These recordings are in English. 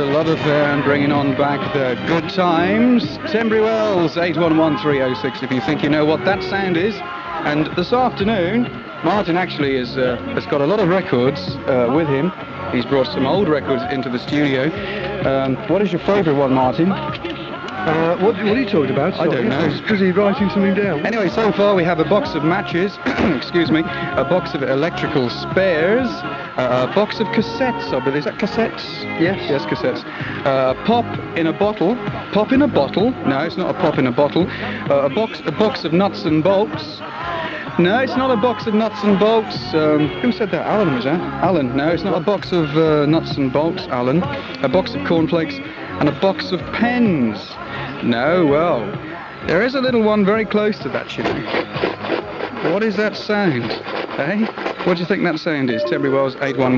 Ludlow and bringing on back the good times. Tenbury Wells, 811306, if you think you know what that sound is. And this afternoon, Martin actually has got a lot of records with him. He's brought some old records into the studio. What is your favourite one, Martin? What are you talking about? I don't know. I was busy writing something down. Anyway, so far we have a box of matches, excuse me, a box of electrical spares, a box of cassettes, I believe. Is that cassettes? Yes. Yes, cassettes. Pop in a bottle. Pop in a bottle. No, it's not a pop in a bottle. A box of nuts and bolts. No, it's not a box of nuts and bolts. Who said that? Alan was that? Alan. No, it's not a box of nuts and bolts, Alan. A box of cornflakes and a box of pens. No, well, there is a little one very close to that, you know. What is that sound? Eh? What do you think that sound is? Tenbury Wells,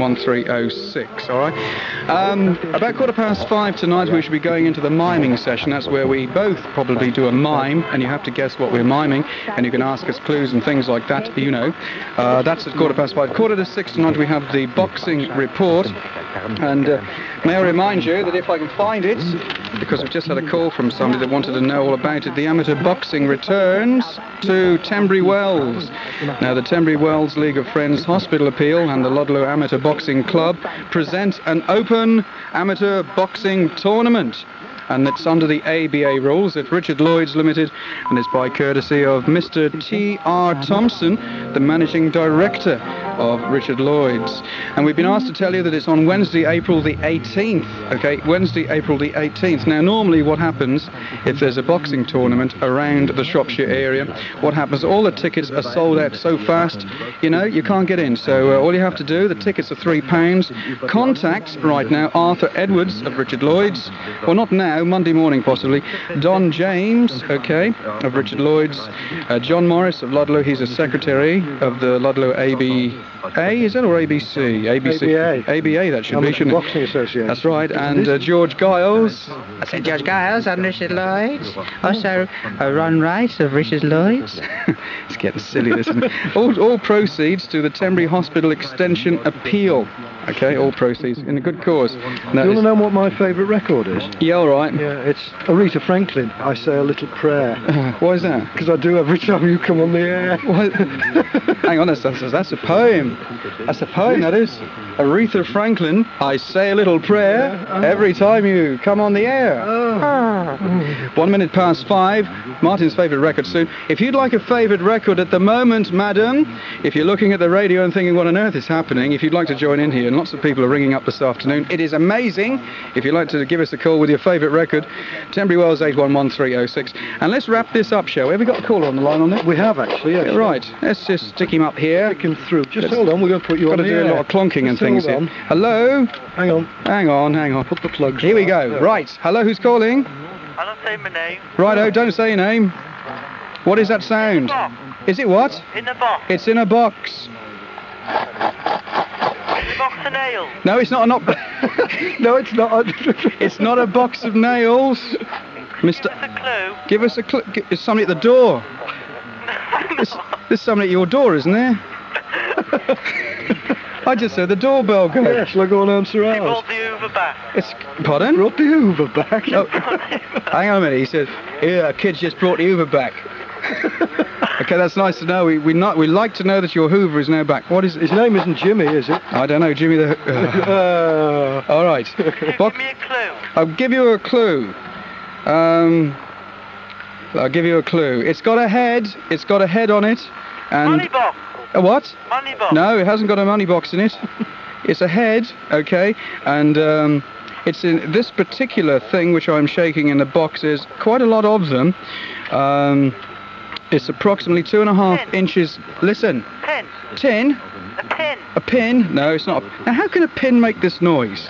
811306, all right? About 5:15 tonight, we should be going into the miming session. That's where we both probably do a mime, and you have to guess what we're miming, and you can ask us clues and things like that, you know. That's at 5:15. 5:45 tonight, we have the boxing report, and may I remind you that if I can find it, because we've just had a call from somebody that wanted to know all about it, the amateur boxing returns to Tenbury Wells. Now, the Tenbury Wells League of Friends Hospital Appeal and the Ludlow Amateur Boxing Club present an open amateur boxing tournament. And it's under the ABA rules at Richard Lloyd's Limited, and it's by courtesy of Mr. T.R. Thompson, the Managing Director of Richard Lloyd's. And we've been asked to tell you that it's on Wednesday, April the 18th. Okay, Wednesday, April the 18th. Now, normally what happens if there's a boxing tournament around the Shropshire area, what happens, all the tickets are sold out so fast, you know, you can't get in. So all you have to do, the tickets are £3. Contact right now Arthur Edwards of Richard Lloyd's, well, not now, Monday morning possibly. Don James, okay, of Richard Lloyd's. John Morris of Ludlow, he's a secretary of the Ludlow ABA, is that, or ABC? ABC. ABA, that should be, shouldn't it? Boxing Association. That's right, and George Giles. I said George Giles and Richard Lloyd's. Also, Ron Rice of Richard Lloyd's. It's getting silly, this, isn't it? All proceeds to the Tenbury Hospital Extension Appeal. Okay, all proceeds in a good cause. Do you want to know what my favourite record is? Yeah, all right. Yeah, it's Aretha Franklin, I Say a Little Prayer. Why is that? Because I do every time you come on the air. What? Hang on, that's a poem. That's a poem, that is. Aretha Franklin, I Say a Little Prayer every time you come on the air. 1 minute past 5. Martin's favourite record soon. If you'd like a favourite record at the moment, madam, if you're looking at the radio and thinking what on earth is happening, if you'd like to join in here, and lots of people are ringing up this afternoon, it is amazing. If you'd like to give us a call with your favourite record, Tenbury Wells, 811306. And let's wrap this up, shall we? Have we got a caller on the line on it? We have, actually, yes. Right, let's just stick him up here. Stick him through. Just hold on, we're going to put you on the air. Got to do a lot of clonking and things here. Hello? Hang on. Hang on. Put the plugs. Here we go. There. Right, hello, who's calling? I don't say my name. Righto, don't say your name. What is that sound? Is it what? In a box. It's in a box. In a box of nails. No, it's not. No, it's not. It's not a box of nails. Mister, Give us a clue. Give us a clue. There's somebody at the door. There's somebody at your door, isn't there? I just heard the doorbell go. Yes, we'll go and answer He ours. brought the Hoover back. Pardon? Brought the Hoover back. Oh, hang on a minute. He said, "Yeah, kids just brought the Hoover back." Okay, that's nice to know. We like to know that your Hoover is now back. What is His name isn't Jimmy, is it? I don't know, Jimmy the. All right. Give me a clue. I'll give you a clue. I'll give you a clue. It's got a head. It's got a head on it. And Money box. A what? Money box. No, it hasn't got a money box in it. It's a head, okay, and it's in this particular thing which I'm shaking in the boxes. Quite a lot of them. It's approximately 2.5 inches. Listen. Pin. Tin. A pin. A pin? No, it's not. Now, how can a pin make this noise?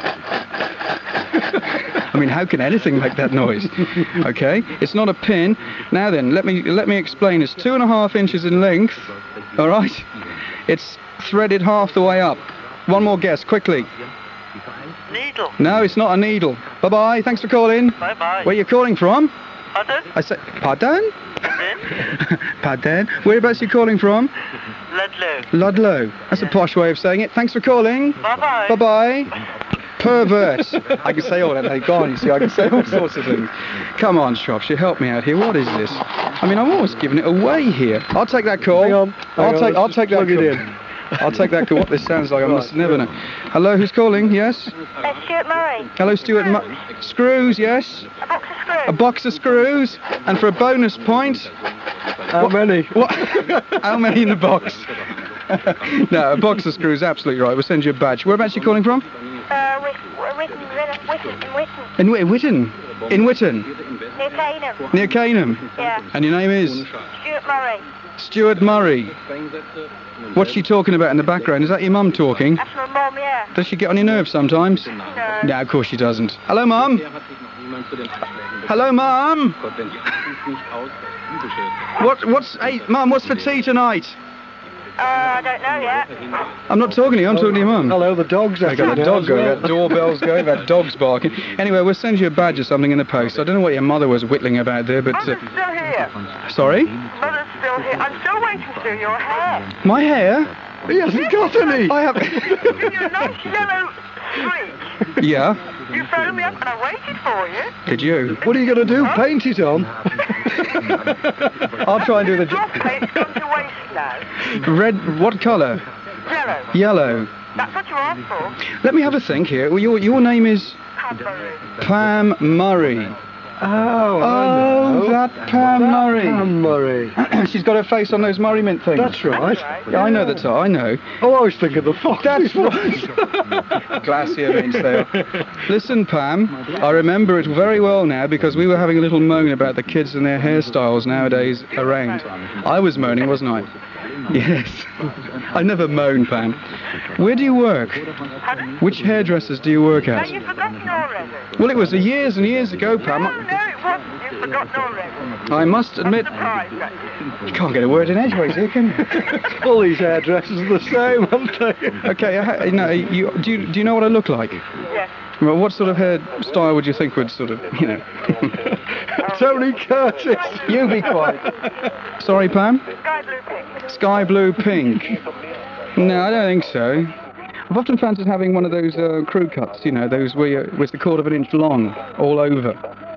I mean, how can anything make that noise? Okay, it's not a pin. Now then, let me explain. It's 2.5 inches in length. All right. It's threaded half the way up. One more guess, quickly. Needle. No, it's not a needle. Bye-bye. Thanks for calling. Bye-bye. Where are you calling from? Pardon? I say, pardon? Pardon? Pardon? Whereabouts are you calling from? Ludlow. Ludlow. That's a posh way of saying it. Thanks for calling. Bye-bye. Bye-bye. Pervert. I can say all that. They've gone, you see. I can say all sorts of things. Come on, Shropshire, help me out here. What is this? I mean, I'm almost giving it away here. I'll take that call. Hang on. I'll take that plug it call. in. I'll take that call. What this sounds like, I must never know. Hello, who's calling? Yes? Stuart Murray. Hello, Stuart. Screws, yes? A box of screws. A box of screws. And for a bonus point... How many? What? How many in the box? No, a box of screws, absolutely right. We'll send you a badge. Whereabouts are you calling from? Witten. In Witten. In Witten. Near Caneham. Near Caneham. Yeah. And your name is? Stuart Murray. Stuart Murray. What's she talking about in the background? Is that your mum talking? That's my mum, yeah. Does she get on your nerves sometimes? No. No, of course she doesn't. Hello, Mum. Hello, Mum. Hey, Mum, what's for tea tonight? I don't know yet. I'm not talking to you, I'm talking to your mum. Hello, the dog's I got the dog going, that doorbell's going, that dog's barking. Anyway, we'll send you a badge or something in the post. I don't know what your mother was whittling about there, but... Mother's still here. Sorry? Mother's still here. I'm still waiting to do your hair. My hair? He hasn't got any. I have... Give you a nice yellow streak. Yeah? You phoned me up and I waited for you. Did you? What are you going to do? Paint it on? I'll try and do the... Your paint's gone to waste now. Red... What colour? Yellow. Yellow. That's what you asked for. Let me have a think here. Well, your name is... Cadbury. Pam Murray. Oh, that Pam Murray. Pam Murray. She's got her face on those Murray Mint things. That's right. Yeah, I know the tie, I know. Oh, I was thinking the fox. That's right. Glacier means they are. Listen, Pam, I remember it very well now because we were having a little moan about the kids and their hairstyles nowadays around. I was moaning, wasn't I? Yes. I never moan, Pam. Where do you work? Pardon? Which hairdressers do you work No, at? you've forgotten already. Well, it was years and years ago, Pam. No, it wasn't. You've forgotten already. I must I'm admit... surprised at you. You can't get a word in edgeways here, can you? All these hairdressers are the same, aren't they? Okay, do you know what I look like? Yes. Well, what sort of hairstyle would you think would sort of, Tony Curtis. You be quiet. Sorry, Pam? Sky blue pink. Sky blue pink. No, I don't think so. I've often fancied having one of those crew cuts, those where it's a quarter of an inch long, all over.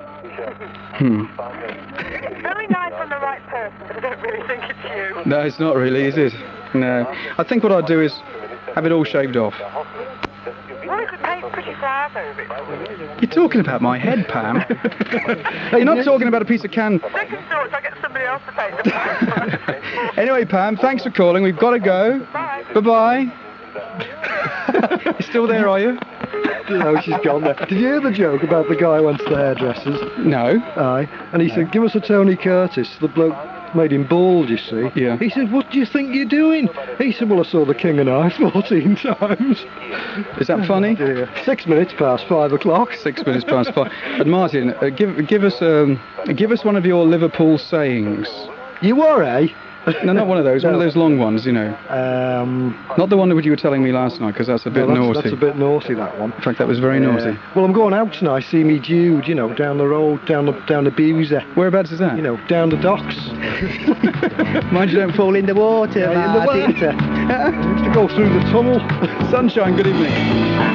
It's very nice on the right person, but I don't really think it's you. No, it's not really, is it? No. I think what I'd do is have it all shaved off. Well, you could paint pretty flowers over it. You're talking about my head, Pam. You're not talking about a piece of can... Second thoughts, I'll get somebody else to paint the flowers. Anyway, Pam, thanks for calling. We've got to go. Bye. Bye-bye. You're still there, are you? No, she's gone there. Did you hear the joke about the guy who went to the hairdressers? No. Aye. And he said, give us a Tony Curtis. The bloke made him bald, you see. Yeah. He said, what do you think you're doing? He said, well, I saw The King and I 14 times. Is that funny? Dear. 6 minutes past 5 o'clock. 6 minutes past 5. And Martin, give us one of your Liverpool sayings. You were, eh? No, not one of those. One of those long ones, Not the one that you were telling me last night, because that's a bit naughty. That's a bit naughty, that one. In fact, that was very naughty. Well, I'm going out tonight. See me Jude, down the road, down the Bewser. Whereabouts is that? Down the docks. Mind you don't fall in the water, In the Martin. water. To go through the tunnel. Sunshine, good evening.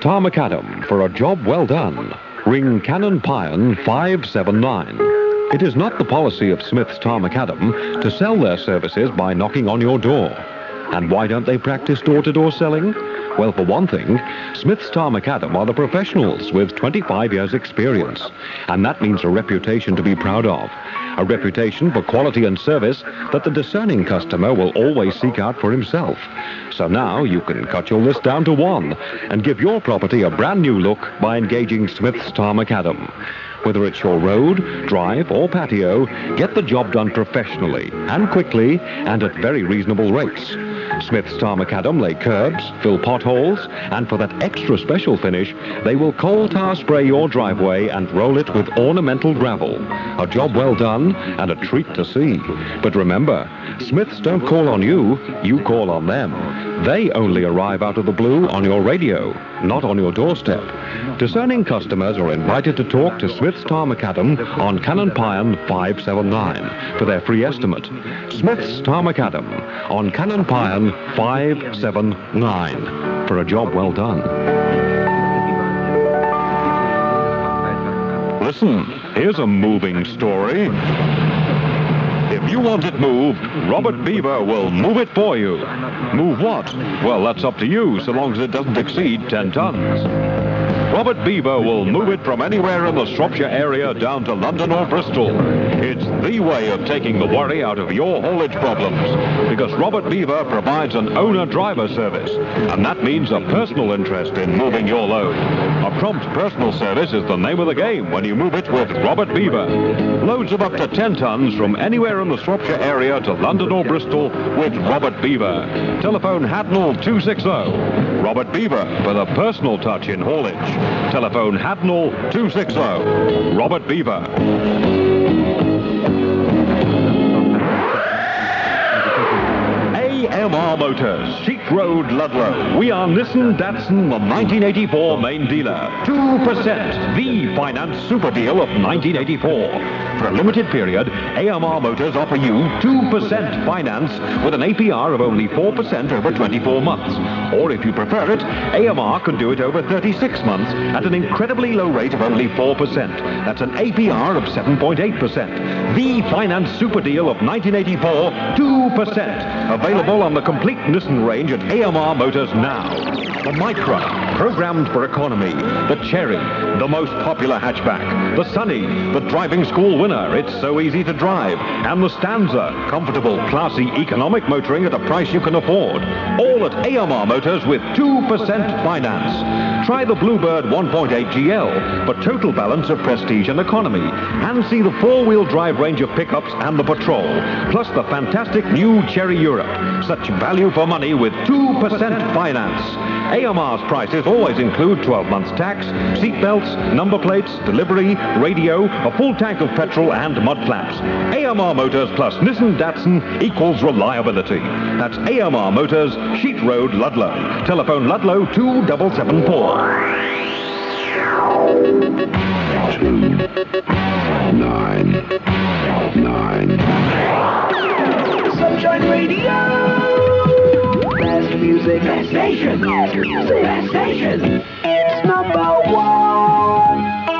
Tar Macadam for a job well done. Ring Cannon Pion 579. It is not the policy of Smith's Tar Macadam to sell their services by knocking on your door. And why don't they practice door-to-door selling? Well, for one thing, Smith's Tar Macadam are the professionals with 25 years' experience. And that means a reputation to be proud of. A reputation for quality and service that the discerning customer will always seek out for himself. So now you can cut your list down to one and give your property a brand new look by engaging Smith's Tar Macadam. Whether it's your road, drive or patio, get the job done professionally and quickly and at very reasonable rates. Smith's Tar Macadam lay curbs, fill potholes, and for that extra special finish, they will coal tar spray your driveway and roll it with ornamental gravel. A job well done and a treat to see. But remember, Smiths don't call on you, you call on them. They only arrive out of the blue on your radio, not on your doorstep. Discerning customers are invited to talk to Smith's Tar Macadam on Cannon Pion 579 for their free estimate. Smith's Tar Macadam on Cannon Pion 579 for a job well done. Listen, here's a moving story. If you want it moved, Robert Beaver will move it for you. Move what? Well, that's up to you, so long as it doesn't exceed 10 tons. Robert Beaver will move it from anywhere in the Shropshire area down to London or Bristol. It's the way of taking the worry out of your haulage problems, because Robert Beaver provides an owner-driver service, and that means a personal interest in moving your load. A prompt personal service is the name of the game when you move it with Robert Beaver. Loads of up to 10 tons from anywhere in the Shropshire area to London or Bristol with Robert Beaver. Telephone Hadnall 260. Robert Beaver with a personal touch in haulage. Telephone Hadnall 260. Robert Beaver. AMR Motors, Sheep Road, Ludlow. We are Nissan Datsun, the 1984 main dealer. 2%, the finance super deal of 1984. For a limited period, AMR Motors offer you 2% finance with an APR of only 4% over 24 months. Or if you prefer it, AMR can do it over 36 months at an incredibly low rate of only 4%. That's an APR of 7.8%. The finance super deal of 1984, 2%. Available on the complete Nissan range at AMR Motors now. The Micra, programmed for economy. The Cherry, the most popular hatchback. The Sunny, the driving school winner. It's so easy to drive. And the Stanza, comfortable, classy, economic motoring at a price you can afford. All at AMR Motors with 2% finance. Try the Bluebird 1.8 GL for total balance of prestige and economy. And see the four-wheel drive range of pickups and the Patrol. Plus the fantastic new Cherry Europe. Such value for money with 2% finance. AMR's prices always include 12 months tax, seat belts, number plates, delivery, radio, a full tank of petrol and mud flaps. AMR Motors plus Nissan Datsun equals reliability. That's AMR Motors, Sheet Road, Ludlow. Telephone Ludlow 2774. 299. Sunshine Radio. Best music, best station, best station. It's number one.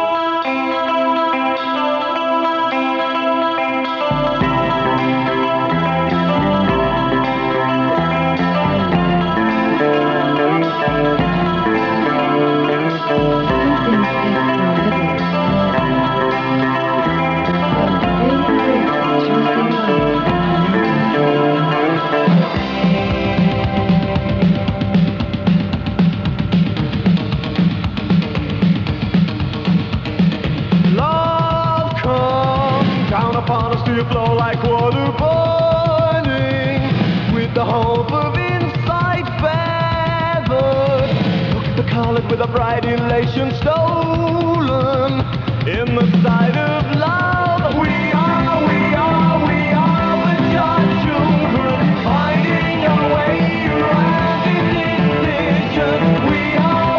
Upon us to flow like water burning, with the hope of insight feathered. Look at the colored with a bright elation stolen in the sight of love. We are the children, finding our way around in ignition. We are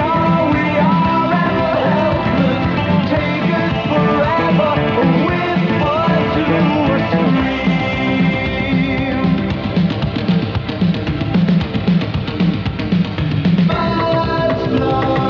ever helpless, take us forever away. Love.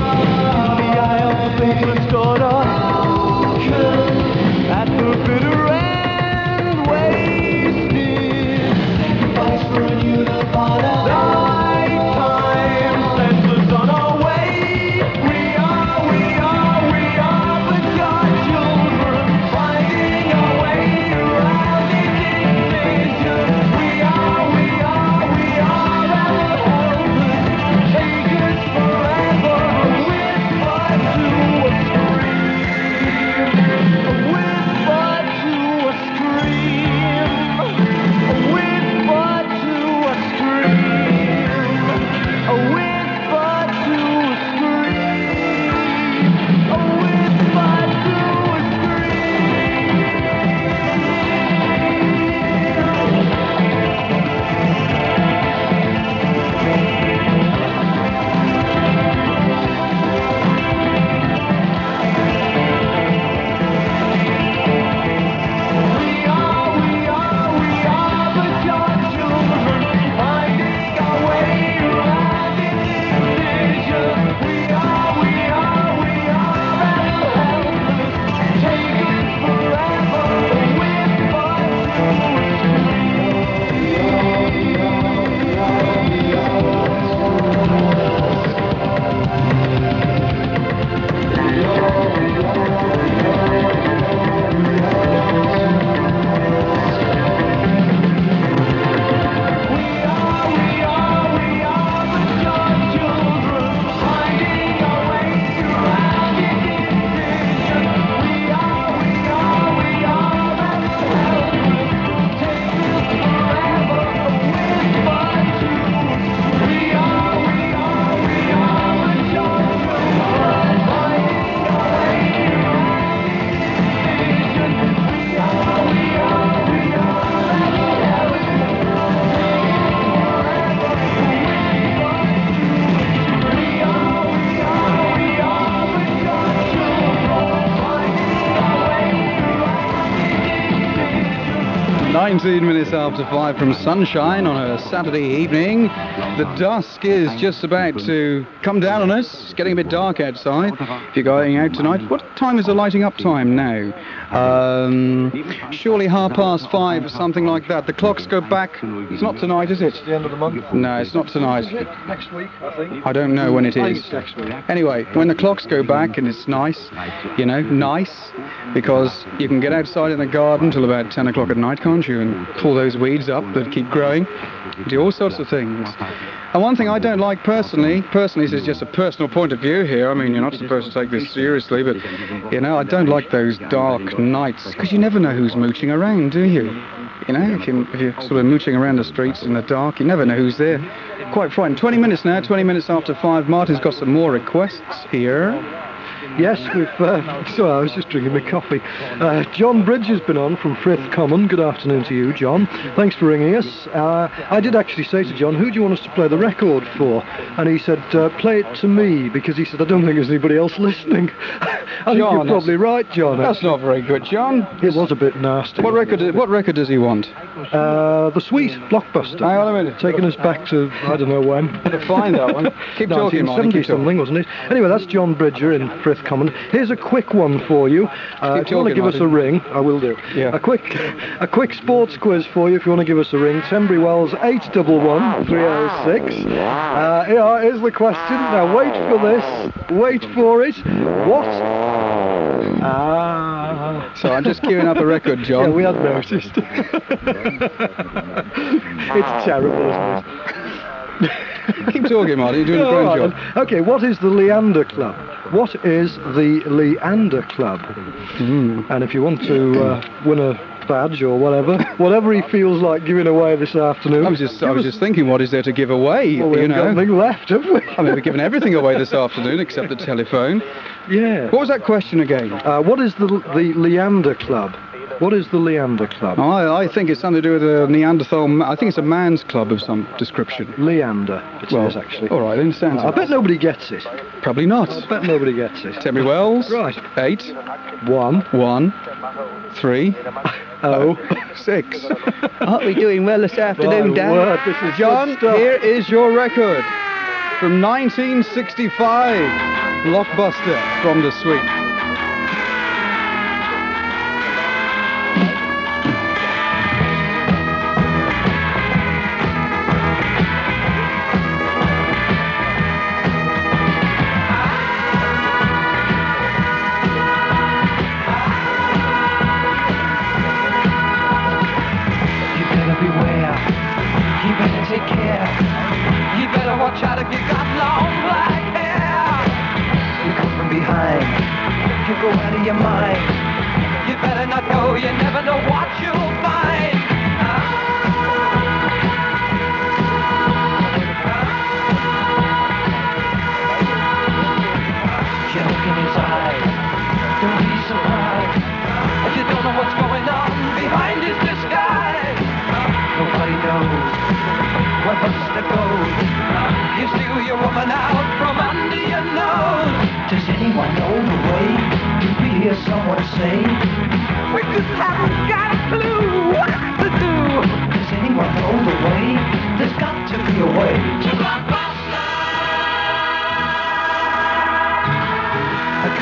Minutes after 5 from Sunshine on a Saturday evening. The dusk is just about to come down on us. It's getting a bit dark outside. If you're going out tonight, what time is the lighting up time now? Surely 5:30, something like that. The clocks go back. It's not tonight, is it? It's the end of the month. No, it's not tonight. Is it next week, I think? I don't know when it I think is. it's next week. Anyway, when the clocks go back, and it's nice, you know, nice, because you can get outside in the garden till about 10 o'clock at night, can't you, and pull those weeds up that keep growing, do all sorts of things. And one thing I don't like personally, this is just a personal point of view here, I mean, you're not supposed to take this seriously, but, you know, I don't like those dark nights, because you never know who's mooching around, do you? You know, if you're sort of mooching around the streets in the dark, you never know who's there. Quite frightened. 20 minutes now, 20 minutes after 5. Martin's got some more requests here. Yes, we've... sorry, I was just drinking my coffee. John Bridge has been on from Frith Common. Good afternoon to you, John. Thanks for ringing us. I did actually say to John, who do you want us to play the record for? And he said, play it to me, because he said, I don't think there's anybody else listening. I think you're probably right, John. That's not very good, John. It was a bit nasty. What record does he want? The Sweet Blockbuster. Hang on a minute. Taking us back to, I don't know when. Better find that one. Keep talking, Martin. 1970 something, wasn't it? Anyway, that's John Bridger in Frith Common. Here's a quick one for you. If you want to give us a ring, I will do. Yeah. A quick sports quiz for you if you want to give us a ring. Tenbury Wells 811 306. Here's the question. Now wait for this. Wait for it. What? So I'm just queuing up a record, John. Yeah, we had noticed. It's terrible, isn't it? Keep talking, Martin. You're doing a great job. Okay, what is the Leander Club? What is the Leander Club? And if you want to win a badge or whatever he feels like giving away this afternoon. I was just thinking, what is there to give away? Well, we haven't got anything left, have we? I mean, we've given everything away this afternoon except the telephone. Yeah. What was that question again? What is the Leander Club? What is the Leander Club? I think it's something to do with a Neanderthal. I think it's a man's club of some description. Leander, it is actually. All right, then I bet nobody gets it. Probably not. I bet nobody gets it. Tenbury Wells. Right. 8. 1. 3. 6. Aren't we doing well this afternoon, My Dan? word, this is John, good stuff. here is your record from 1965. Blockbuster from the Suite.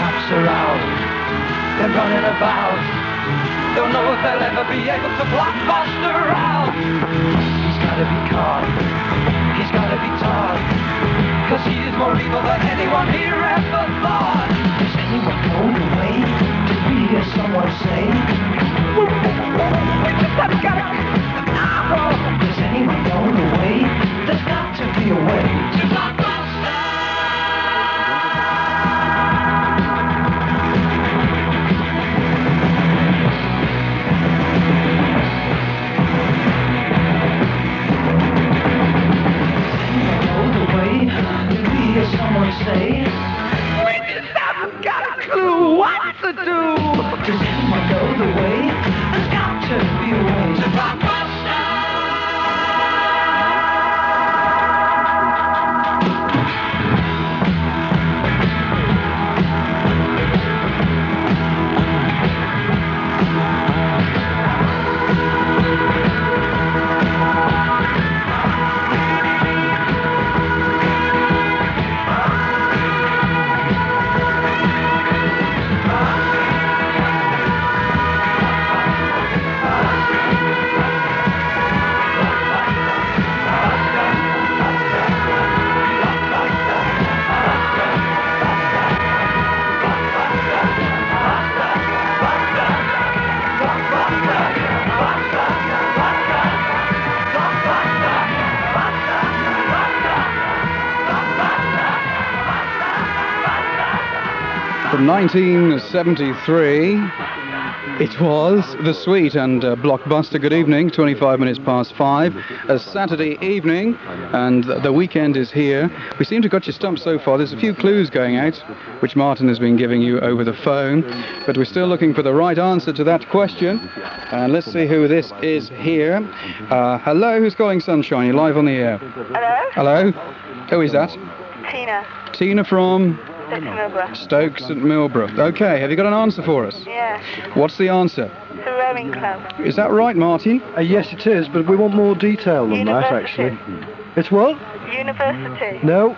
They're running about. Don't know if they'll ever be able to block Buster out. He's gotta be caught, he's gotta be taught, 'cause he is more evil than anyone here ever thought. Does anyone know the way to be hear someone say? We just gotta get it. Does anyone know the way? There's got to be a way to Blockbuster. Someone say, we just haven't got a clue what to do. Does anyone know the way? There's got to be a way to Blockbuster. From 1973, it was The Sweet and Blockbuster. Good evening, 25 minutes past 5, a Saturday evening, and the weekend is here. We seem to have got you stumped so far. There's a few clues going out, which Martin has been giving you over the phone, but we're still looking for the right answer to that question. And let's see who this is here. Hello, who's calling Sunshine? You're live on the air. Hello? Hello? Who is that? Tina. Tina from Stoke Millborough. Stoke St Millborough. Okay, have you got an answer for us? Yeah. What's the answer? The rowing club. Is that right, Martin? Yes, it is, but we want more detail than that, University. actually. It's what? University. No,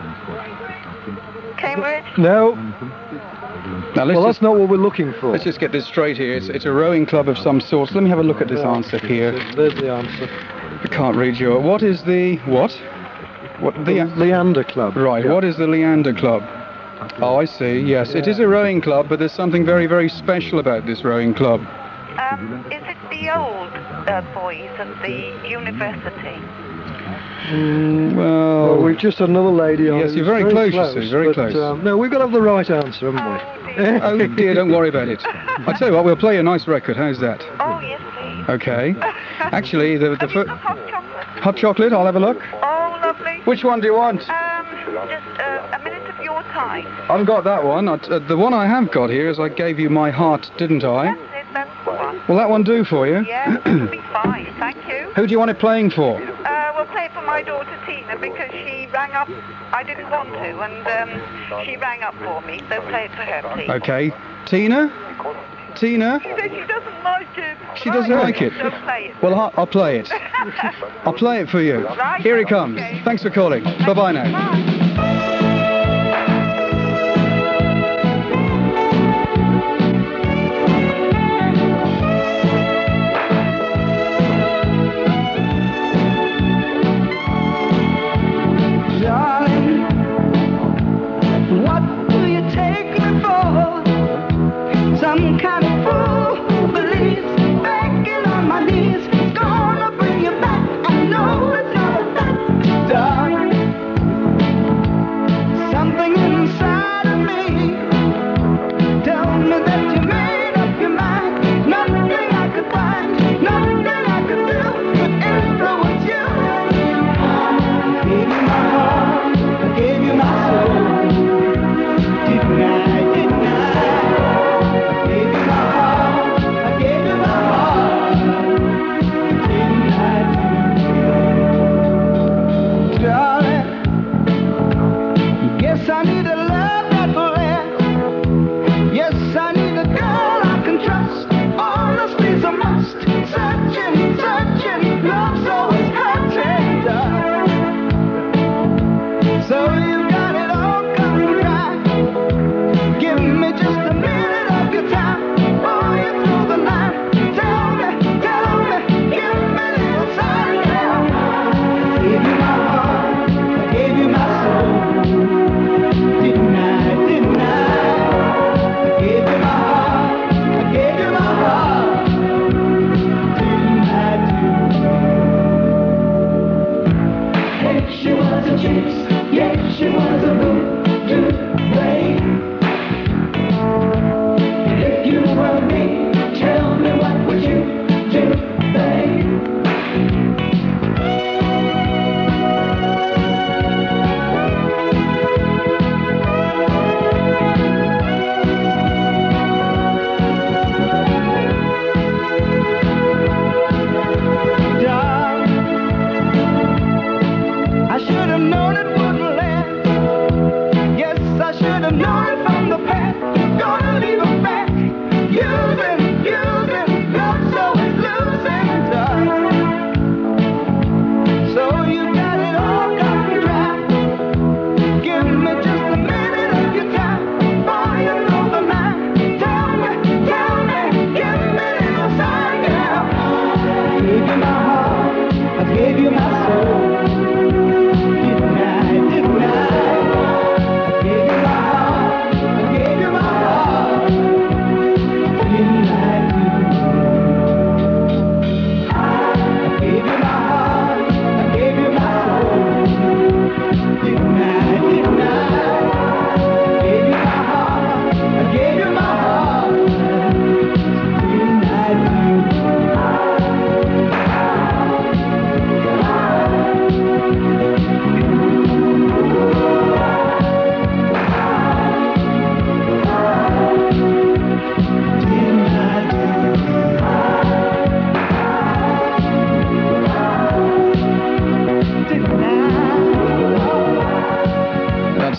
Cambridge. no. Now Well, that's not what we're looking for. let's just get this straight here. It's a rowing club of some sort. Let me have a look at this answer here. There's the answer. I can't read your... What is the... What? What The the... Leander Club. Right, Yeah. what is the Leander Club? Oh, I see. Yes, it is a rowing club, but there's something very, very special about this rowing club. Is it the old boys at the university? Well... Well, we've just had another lady on. Yes, who's you're very close, you see, very but, close. No, we've got to have the right answer, haven't we? Oh dear, don't worry about it. I tell you what, we'll play a nice record. How's that? Oh, yes, please. Okay. Actually, the Have you first... got hot chocolate? Hot chocolate, I'll have a look. Oh, lovely. Which one do you want? Just a minute of your time. I've got that one. The one I have got here is I gave you my heart, didn't I? That's it, that's the one. Will that one do for you? Yeah, that'll be fine, thank you. Who do you want it playing for? We'll play it for my daughter Tina because she rang up. I didn't want to, and she rang up for me, so play it for her, please. Okay. Tina? Tina? She said she doesn't like it. She doesn't like it? So play it. Well, I'll play it. I'll play it for you. Right, Here it comes. okay. Thanks for calling. Bye-bye now. Bye. Darling, what do you take me for? Some kind of fool who believes begging on my knees is gonna bring you back. I know it's not a fact, darling.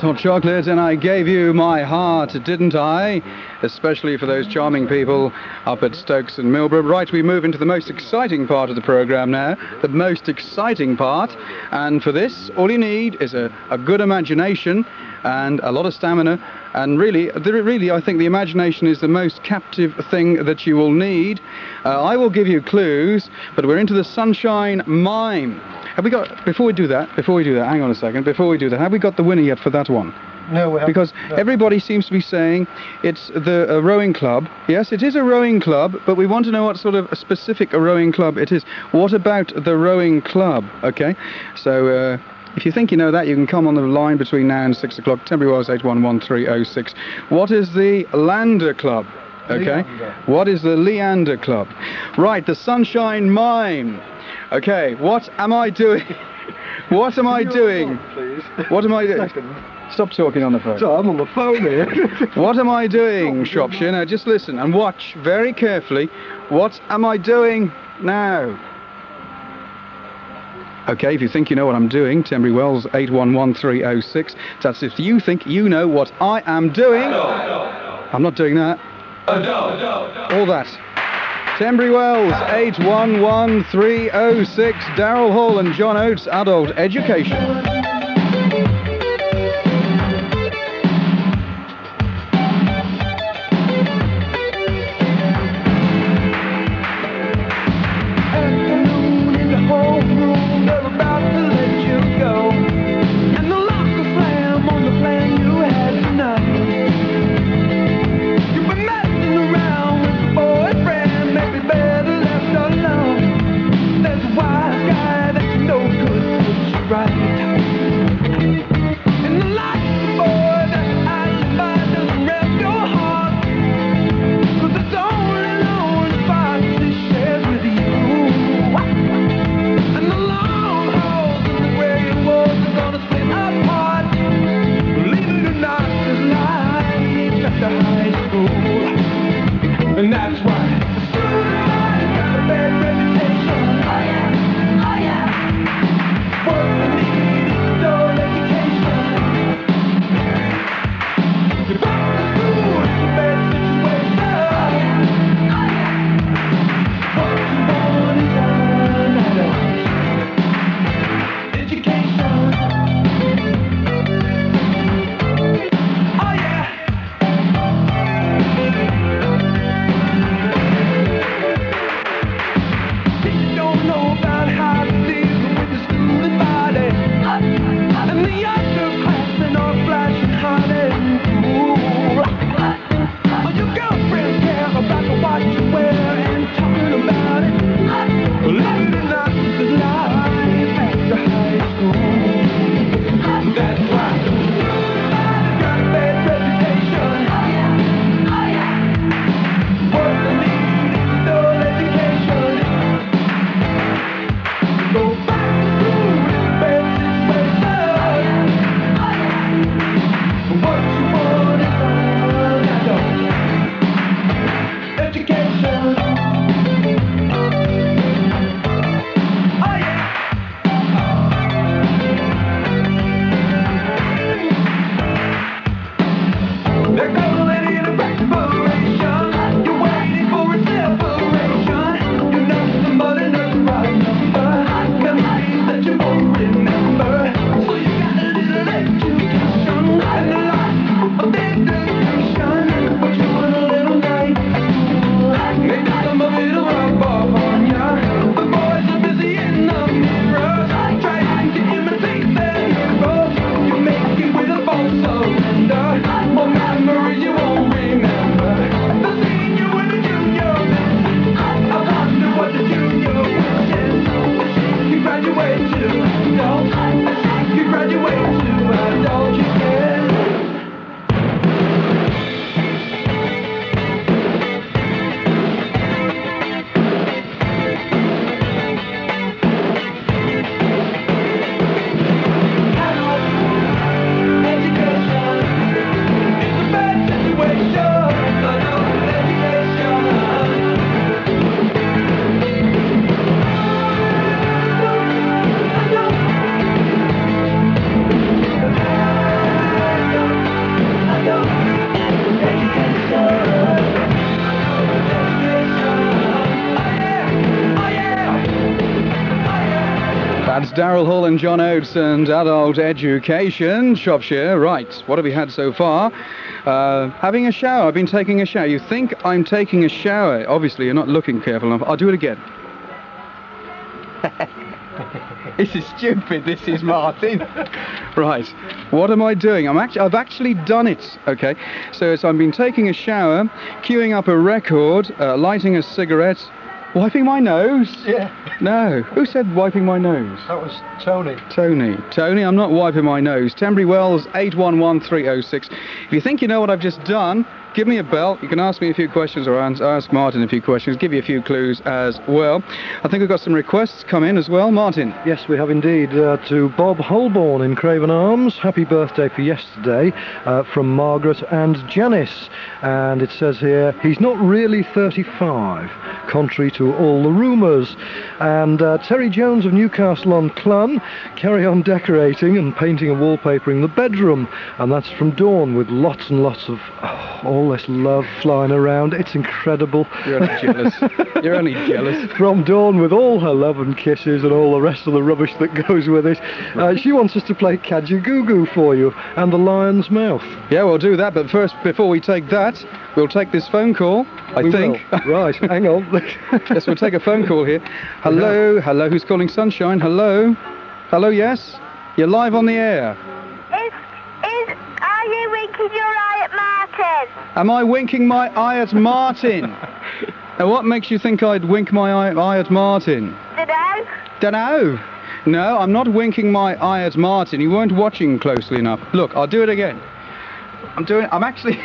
hot chocolate, and I gave you my heart, didn't I? Especially for those charming people up at Stokes and Milborough. Right, we move into the most exciting part of the programme now, the most exciting part, and for this, all you need is a good imagination and a lot of stamina, and really, I think the imagination is the most captive thing that you will need. I will give you clues, but we're into the Sunshine Mime. Have we got, before we do that, hang on a second, before we do that, have we got the winner yet for that one? No, we haven't. Because everybody seems to be saying it's the rowing club. Yes, it is a rowing club, but we want to know what sort of a specific rowing club it is. What about the rowing club? Okay, so if you think you know that, you can come on the line between now and 6 o'clock. Tembury Wells 811306. What is the Lander Club? Okay, Leander. What is the Leander Club? Right, the Sunshine Mime. Okay, what am I doing? What am I doing? Please. What am I doing? Second. Stop talking on the phone. So I'm on the phone here. What am I doing, Shropshire? Now just listen and watch very carefully. What am I doing now? Okay, if you think you know what I'm doing, Tembury Wells 811306. That's if you think you know what I am doing. I'm not doing that. All that. Tembury Wells 811306. Daryl Hall and John Oates, Adult Education. Right. That's Daryl Hall and John Oates and Adult Education, Shropshire. Right, what have we had so far? Having a shower. I've been taking a shower. You think I'm taking a shower? Obviously, you're not looking careful enough. I'll do it again. This is stupid, this is Martin. Right, what am I doing? I've actually done it, okay? So I've been taking a shower, queuing up a record, lighting a cigarette, wiping my nose. Yeah. No, who said wiping my nose? That was Tony. Tony, I'm not wiping my nose. Tenbury Wells 811306. If you think you know what I've just done, give me a bell. You can ask me a few questions or ask Martin a few questions, give you a few clues as well. I think we've got some requests come in as well. Martin? Yes, we have indeed. To Bob Holborn in Craven Arms, happy birthday for yesterday, from Margaret and Janice. And it says here, he's not really 35, contrary to all the rumours. And Terry Jones of Newcastle on Clun, carry on decorating and painting and wallpapering the bedroom. And that's from Dawn, with lots and lots of all this love flying around. It's incredible. You're only jealous. You're only jealous. From Dawn, with all her love and kisses and all the rest of the rubbish that goes with it. She wants us to play Kajagoogoo for you and the Lion's Mouth. Yeah, we'll do that, but first, before we take that, we'll take this phone call, I think. Right, hang on. Yes, we'll take a phone call here. Hello, hello, who's calling Sunshine? Hello? Hello, yes? You're live on the air. Are you winking your eye at Martin? Am I winking my eye at Martin? Now, what makes you think I'd wink my eye at Martin? Dunno. No, I'm not winking my eye at Martin. You weren't watching closely enough. Look, I'll do it again. I'm actually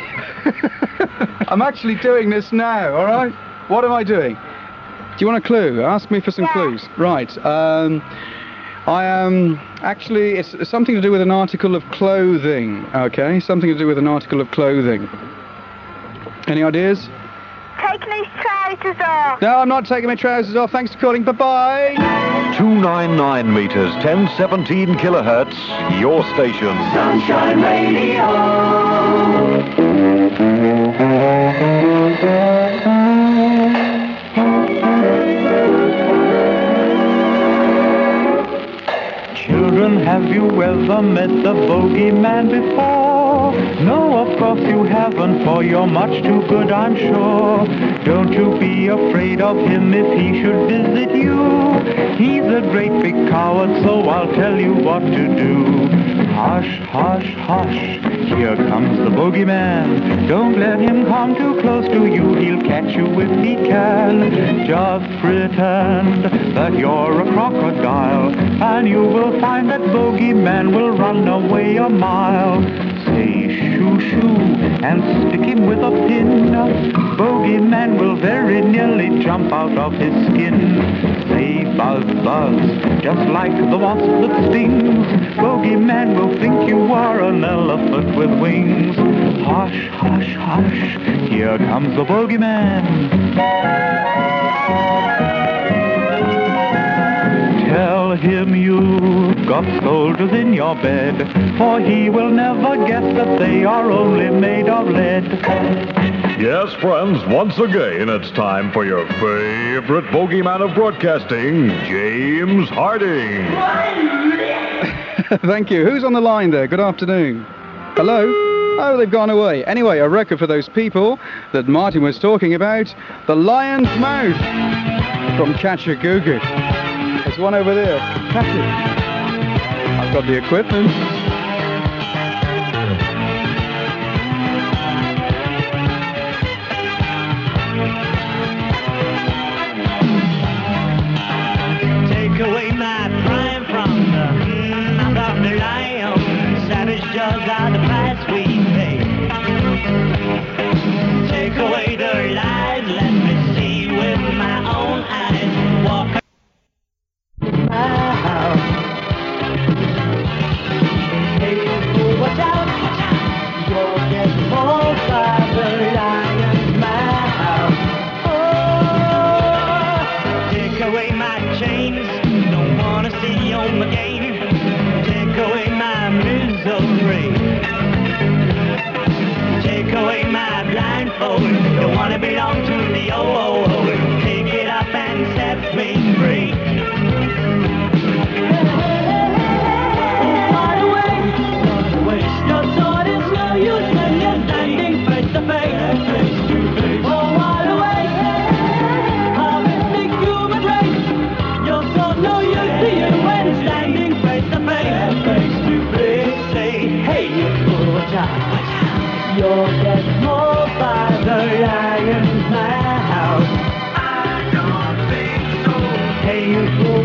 doing this now, all right? What am I doing? Do you want a clue? Ask me for some clues. Right. I am actually, it's something to do with an article of clothing, okay? Something to do with an article of clothing. Any ideas? Taking his trousers off. No, I'm not taking my trousers off. Thanks for calling. Bye-bye. 299 meters, 1017 kilohertz, your station. Sunshine Children, have you ever met the bogeyman before? No, of course you haven't, for you're much too good, I'm sure. Don't you be afraid of him if he should visit you. He's a great big coward, so I'll tell you what to do. Hush, hush, hush, here comes the bogeyman. Don't let him come too close to you, he'll catch you if he can. Just pretend that you're a crocodile, and you will find that bogeyman will run away a mile. Say shoo shoo and stick him with a pin. Bogeyman will very nearly jump out of his skin. Say buzz buzz, just like the wasp that stings. Bogeyman will think you are an elephant with wings. Hush, hush, hush, here comes the bogeyman. Tell him you've got soldiers in your bed, for he will never guess that they are only made of lead. Yes, friends, once again, it's time for your favorite bogeyman of broadcasting, James Harding. Thank you. Who's on the line there? Good afternoon. Hello? Oh, they've gone away. Anyway, a record for those people that Martin was talking about, the Lion's Mouth from Kajagoogoo. There's one over there. Catch it. I've got the equipment. Take away my pride from the mouth of the lion. Savage dogs are the price we pay. Take away the lies, let me see with my own eyes. Walk watch out, you'll get mauled by the lion's mouth. Oh, take away my chains, don't wanna see them again. Take away my misery. Take away my blindfold, don't wanna belong to the old. Pick it up and set me free.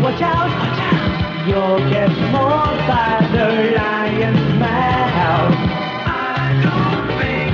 watch out, you'll get mauled by the lion's mouth. I don't think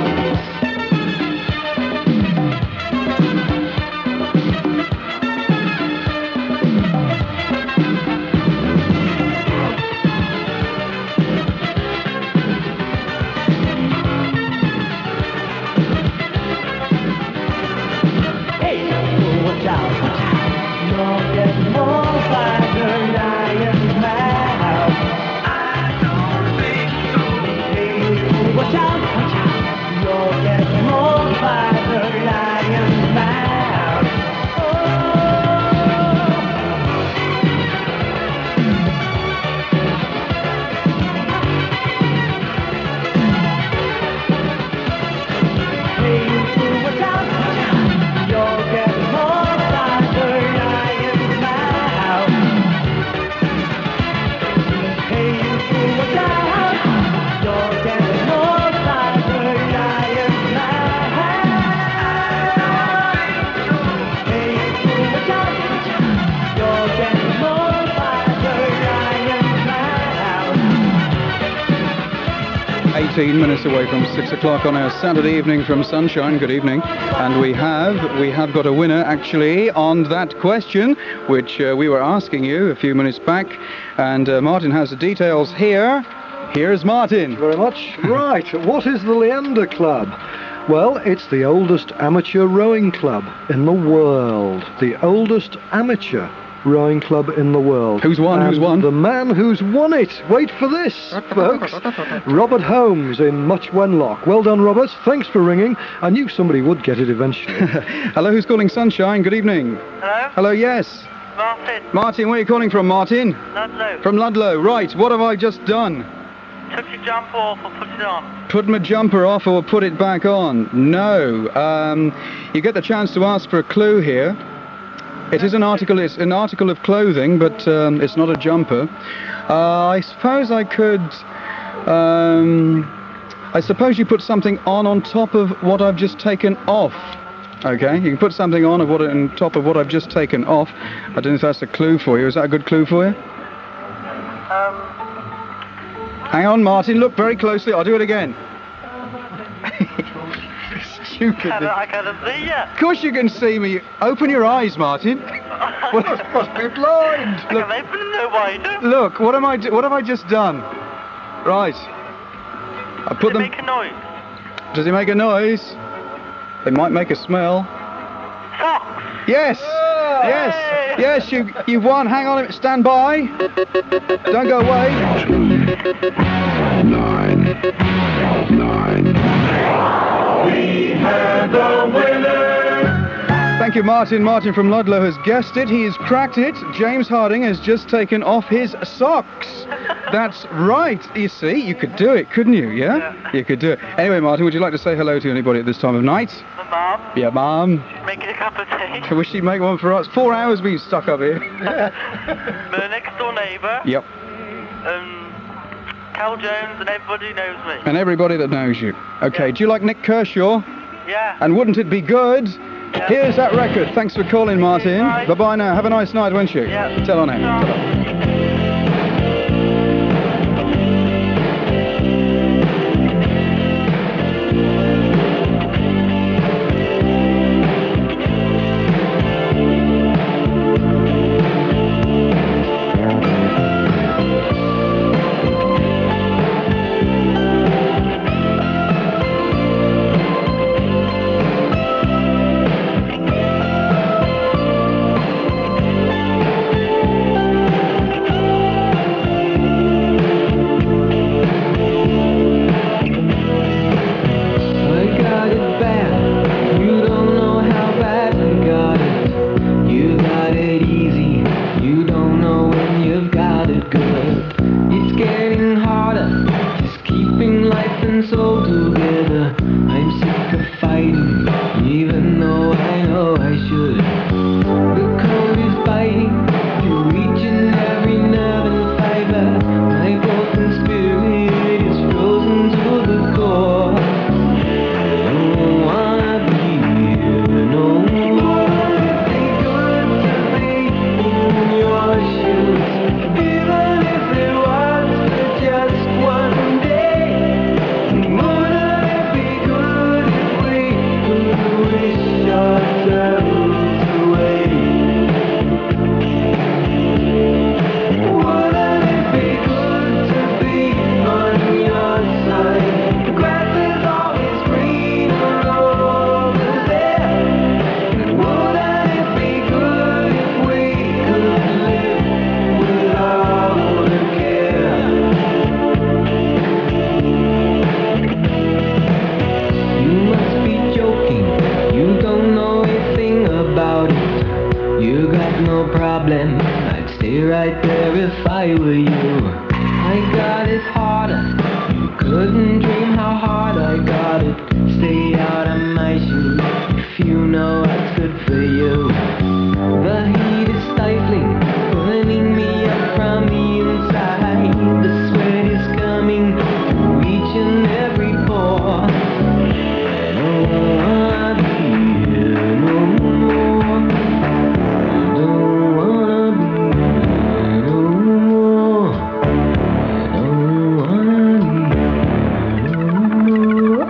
minutes away from 6 o'clock on our Saturday evening from Sunshine. Good evening. And we have got a winner actually on that question which we were asking you a few minutes back, and Martin has the details here. Here's Martin. Thank you very much. Right, what is the Leander Club? Well, it's the oldest amateur rowing club in the world. The oldest amateur rowing club in the world. Who's won? And who's won? The man who's won it. Wait for this, folks. Robert Holmes in Much Wenlock. Well done, Robert. Thanks for ringing. I knew somebody would get it eventually. Hello, who's calling Sunshine? Good evening. Hello? Hello, yes. Martin. Martin, where are you calling from, Martin? Ludlow. From Ludlow. Right, what have I just done? Took your jumper off or put it on? Put my jumper off or put it back on? No. You get the chance to ask for a clue here. It is an article. It's an article of clothing, but it's not a jumper. I suppose I could. I suppose you put something on top of what I've just taken off. Okay, you can put something on top of what I've just taken off. I don't know if that's a clue for you. Is that a good clue for you? Hang on, Martin. Look very closely. I'll do it again. Stupid. I can't see you. Of course you can see me. Open your eyes, Martin. Well, I must be blind. I can open them no wider. Look, what have I just done? Right. I put them. Make a noise. Does it make a noise? It might make a smell. Socks. Yes. Yes. Yes. You've won. Hang on. Stand by. Don't go away. 9. We have the winner! Thank you, Martin. Martin from Ludlow has guessed it. He has cracked it. James Harding has just taken off his socks. That's right. You see, you could do it, couldn't you? Yeah? You could do it. Anyway, Martin, would you like to say hello to anybody at this time of night? My mum. Yeah, Mum. She's making a cup of tea. I wish she'd make one for us. 4 hours being stuck up here. My next door neighbour. Yep. Cal Jones and everybody knows me. And everybody that knows you. Okay, do you like Nick Kershaw? Yeah. And wouldn't it be good? Yeah. Here's that record. Thanks for calling, Martin. Bye. Bye-bye now. Have a nice night, won't you? Yeah. Tell on it. stay right there if I were you. I got it harder. You couldn't dream how hard I got it. Stay out of my shoes if you know what's good for you. The heat is stifling, burning me up from the inside. The sweat is coming through each and every pore. I don't wanna be here no more. I don't wanna be here no more. I don't wanna be here no more.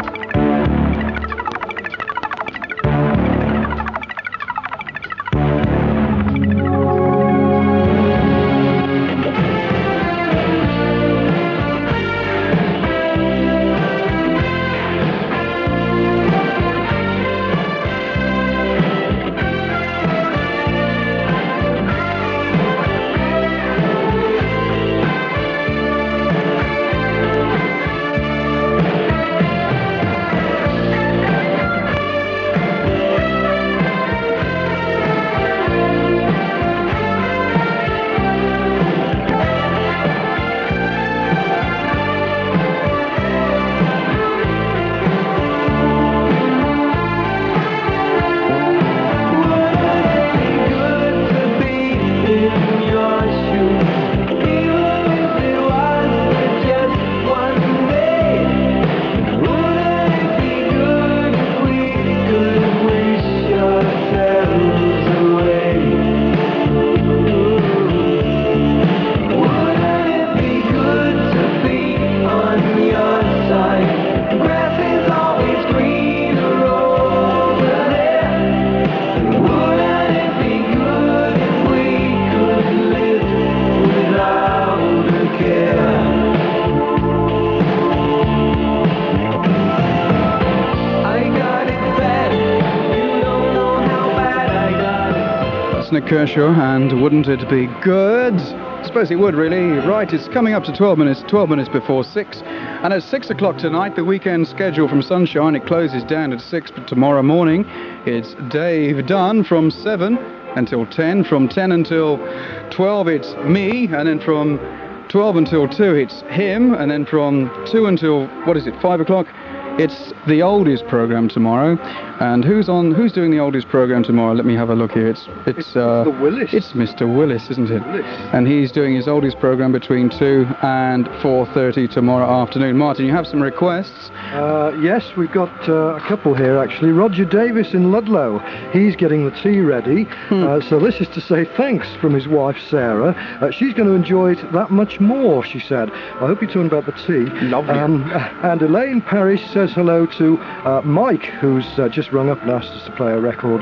Nick Kershaw, and wouldn't it be good? I suppose it would, really. Right, it's coming up to 12 minutes before 6, and at 6 o'clock tonight, the weekend schedule from Sunshine, it closes down at 6, but tomorrow morning, it's Dave Dunn from 7 until 10, from 10 until 12, it's me, and then from 12 until 2, it's him, and then from 2 until, 5 o'clock, it's the Oldies program tomorrow. And who's doing the Oldies program tomorrow? Let me have a look here. It's Mr. Willis. It's Mr. Willis, isn't it? Willis. And he's doing his Oldies program between 2 and 4:30 tomorrow afternoon. Martin, you have some requests? Yes, we've got a couple here actually. Roger Davis in Ludlow. He's getting the tea ready. So this is to say thanks from his wife Sarah. She's going to enjoy it that much more, she said. I hope you're talking about the tea. Lovely. And Elaine Parrish says hello to Mike, who's just rung up and asked us to play a record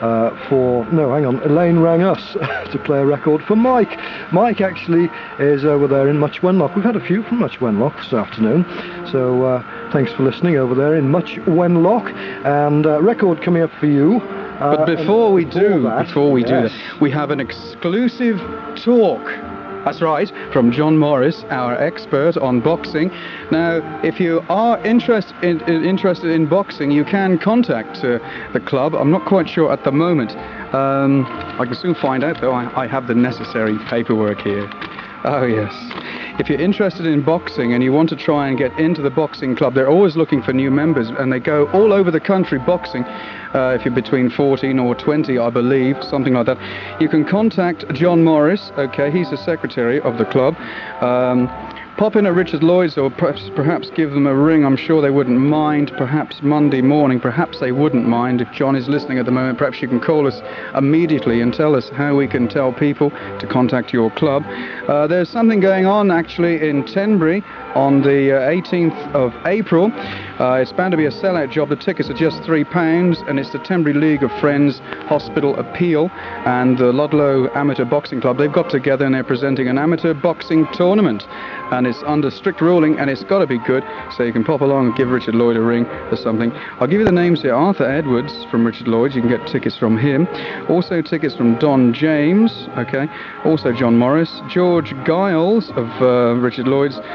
Elaine rang us to play a record for Mike. Mike actually is over there in Much Wenlock. We've had a few from Much Wenlock this afternoon, so thanks for listening over there in Much Wenlock. And record coming up for you. But before we do that, we have an exclusive talk. That's right, from John Morris, our expert on boxing. Now, if you are interested in boxing, you can contact the club. I'm not quite sure at the moment. I can soon find out, though. I have the necessary paperwork here. Oh, yes. If you're interested in boxing and you want to try and get into the boxing club, they're always looking for new members, and they go all over the country boxing. If you're between 14 or 20, I believe, something like that, you can contact John Morris. Okay, he's the secretary of the club. Pop in at Richard Lloyd's, or perhaps give them a ring. I'm sure they wouldn't mind. Perhaps Monday morning, perhaps they wouldn't mind. If John is listening at the moment, perhaps you can call us immediately and tell us how we can tell people to contact your club. There's something going on actually in Tenbury on the 18th of April. It's bound to be a sellout job. The tickets are just £3, and it's the Tenbury League of Friends Hospital Appeal and the Ludlow Amateur Boxing Club. They've got together and they're presenting an amateur boxing tournament, and it's under strict ruling, and it's got to be good, so you can pop along and give Richard Lloyd a ring or something. I'll give you the names here. Arthur Edwards from Richard Lloyd's, you can get tickets from him. Also tickets from Don James, okay. Also John Morris, George Giles of Richard Lloyd's, and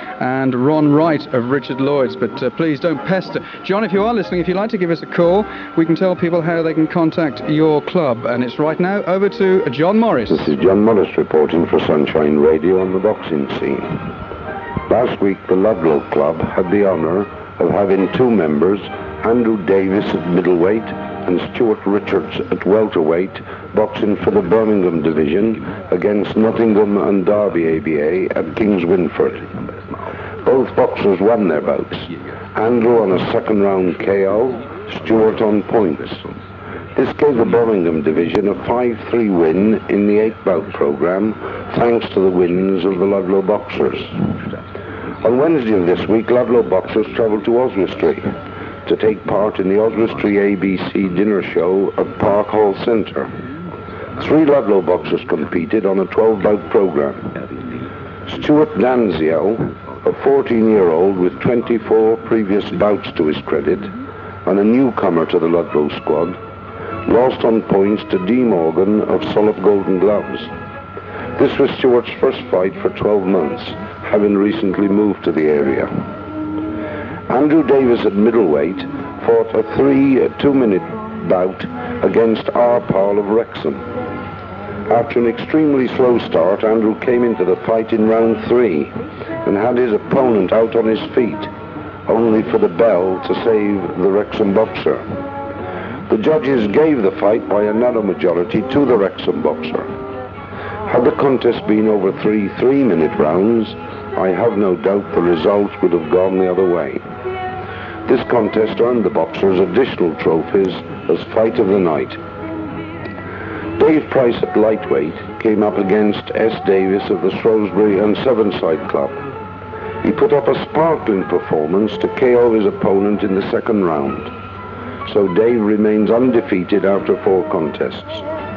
and Ron Wright of Richard Lloyd's. But please don't pester. John, if you are listening, if you'd like to give us a call, we can tell people how they can contact your club. And it's right now over to John Morris. This is John Morris reporting for Sunshine Radio on the boxing scene. Last week, the Ludlow Club had the honour of having two members, Andrew Davis at middleweight and Stuart Richards at welterweight, boxing for the Birmingham division against Nottingham and Derby ABA at Kings Winford. Both boxers won their bouts. Andrew on a second round KO, Stuart on points. This gave the Birmingham division a 5-3 win in the 8-bout programme, thanks to the wins of the Ludlow boxers. On Wednesday of this week, Ludlow boxers travelled to Oswestry to take part in the Oswestry ABC dinner show at Park Hall Centre. 3 Ludlow boxers competed on a 12-bout programme. Stuart Danziel, a 14-year-old with 24 previous bouts to his credit, and a newcomer to the Ludlow squad, lost on points to D. Morgan of Solop Golden Gloves. This was Stuart's first fight for 12 months, having recently moved to the area. Andrew Davis at middleweight fought a 2-minute bout against R. Paul of Wrexham. After an extremely slow start, Andrew came into the fight in round 3 and had his opponent out on his feet, only for the bell to save the Wrexham boxer. The judges gave the fight by a narrow majority to the Wrexham boxer. Had the contest been over 3 3-minute rounds, I have no doubt the results would have gone the other way. This contest earned the boxers additional trophies as fight of the night. Dave Price at lightweight came up against S. Davis of the Shrewsbury and Sevenside Club. He put up a sparkling performance to KO his opponent in the second round. So Dave remains undefeated after 4 contests.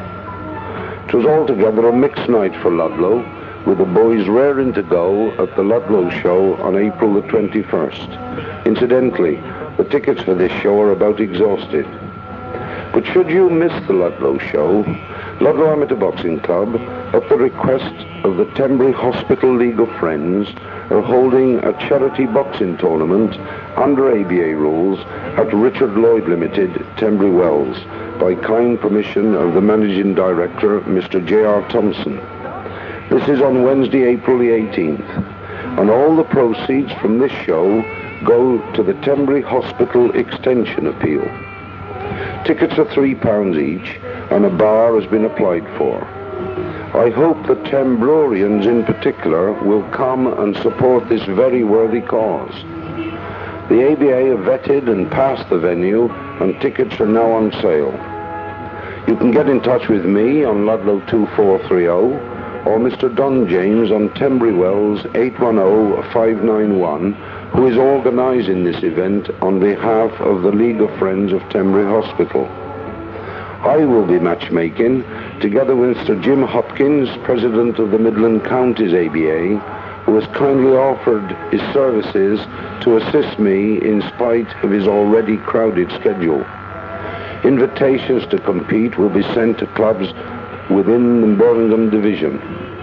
It was altogether a mixed night for Ludlow, with the boys raring to go at the Ludlow show on April the 21st. Incidentally, the tickets for this show are about exhausted. But should you miss the Ludlow show, Ludlow Amateur Boxing Club, at the request of the Tembury Hospital League of Friends, are holding a charity boxing tournament under ABA rules at Richard Lloyd Limited, Tembury Wells, by kind permission of the Managing Director, Mr. J.R. Thompson. This is on Wednesday, April the 18th, and all the proceeds from this show go to the Tembury Hospital Extension Appeal. Tickets are £3 each, and a bar has been applied for. I hope the Tembrurians in particular will come and support this very worthy cause. The ABA have vetted and passed the venue, and tickets are now on sale. You can get in touch with me on Ludlow 2430 or Mr. Don James on Tembury Wells 810-591, who is organising this event on behalf of the League of Friends of Tembury Hospital. I will be matchmaking, together with Mr. Jim Hopkins, President of the Midland Counties ABA, who has kindly offered his services to assist me in spite of his already crowded schedule. Invitations to compete will be sent to clubs within the Birmingham division.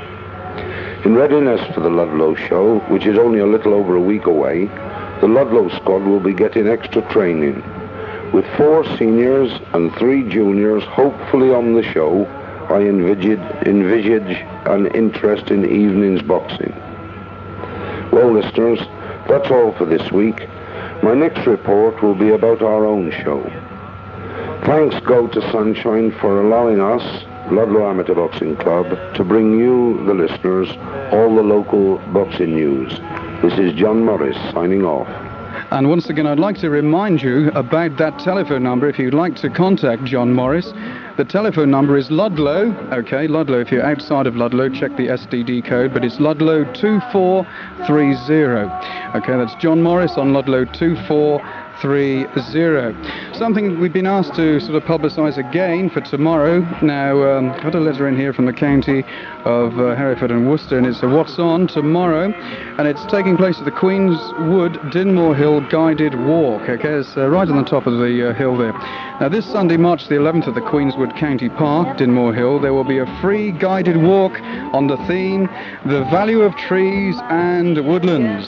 In readiness for the Ludlow show, which is only a little over a week away, the Ludlow squad will be getting extra training. With 4 seniors and 3 juniors hopefully on the show, I envisage an interest in evening's boxing. Well, listeners, that's all for this week. My next report will be about our own show. Thanks go to Sunshine for allowing us, Ludlow Amateur Boxing Club, to bring you, the listeners, all the local boxing news. This is John Morris signing off. And once again, I'd like to remind you about that telephone number if you'd like to contact John Morris. The telephone number is Ludlow. Okay, Ludlow, if you're outside of Ludlow, check the STD code, but it's Ludlow 2430. Okay, that's John Morris on Ludlow 2430. Something we've been asked to sort of publicise again for tomorrow. Now, I've got a letter in here from the county of Hereford and Worcester, and it's a What's On tomorrow, and it's taking place at the Queenswood Dinmore Hill Guided Walk. Okay, it's right on the top of the hill there. Now, this Sunday, March the 11th at the Queenswood County Park, Dinmore Hill, there will be a free guided walk on the theme, The Value of Trees and Woodlands.